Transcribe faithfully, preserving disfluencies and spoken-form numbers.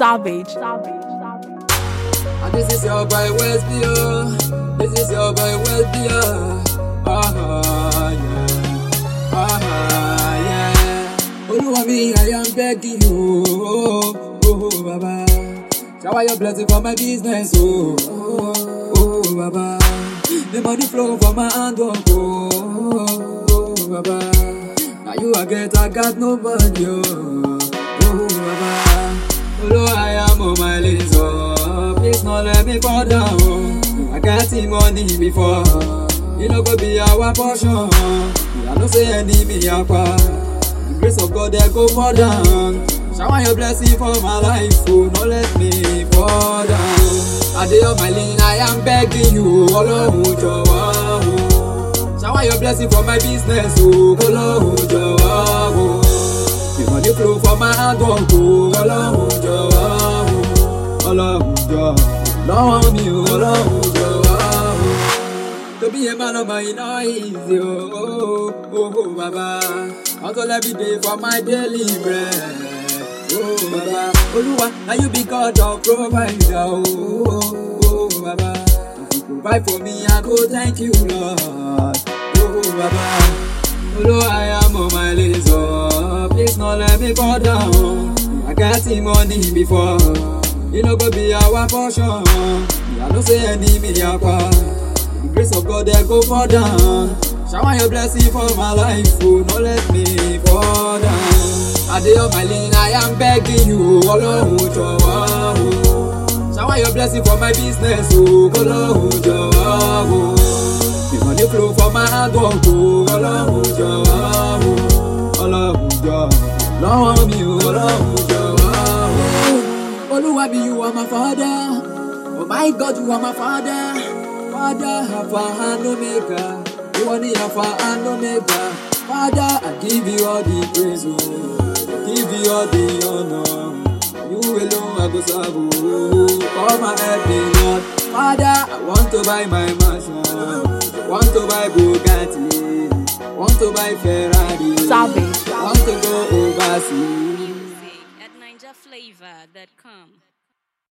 Savage. Savage. Savage. And this is your boy Westbio. This is your boy Westbio. Ah yeah, ah yeah. Oluwa me, I am begging you, oh, oh Baba. Shower your blessing for my business, oh, oh, oh Baba. The money flow from my hand, oh, oh, oh Baba. Now you I get, I got nobody, oh, oh Baba. Oluwa, I am on my list, oh. Please not let me fall down, oh. I got the money before. You know go be our portion. I don't say enemy apa. The grace of God there go fall down. Shower your blessing for my life, oh, no let me fall down. I dey on my lane, I am begging you, Ọlọ́run jọ̀wọ́, oh. Shower your blessing for my business, oh, Ọlọ́run jọ̀wọ́, oh. The money flow for my hand, oh, Ọlọ́run jọ̀wọ́, oh. Ọlọ́run jọ̀wọ́, lọ́wọ́ mi, Ọlọ́run jọ̀wọ́, oh. To be a man of my know easy, oh, oh, oh, oh, Baba. Hustle every day for my daily bread. Oh, Baba, Oluwa, now you be God of provider, oh, oh, oh, Baba. If you provide for me, I go thank you, Lord. Oh, Baba, Oluwa, I am on my list, oh, please not let me fall down. I got the money before, you know go be our portion. I don't say enemy apa. The grace of God there go fall down. Shower your blessing for my life, oh, no let me fall down. I dey on my lane, I am begging you, Ọlọ́run jọ̀wọ́, oh. Shower your blessing for my business, oh, Ọlọ́run jọ̀wọ́, oh. The money flow for my hand, oh, Ọlọ́run jọ̀wọ́, oh. Ọlọ́run jọ̀wọ́, lọ́wọ́ mi, Ọlọ́run jọ̀wọ́, oh. Olúwa bí you are my father, oh my God you are my father. Father, Alpha and Omega, you are the Alpha and Omega. Father, I give you all the praise, oh. Give you all the honor. You alone I go serve, oh. Come and help me, Lord. Father, I want to buy my mansion, want to buy Bugatti, want to buy Ferrari, Savage. want to go overseas. Music at ninja flavor dot com.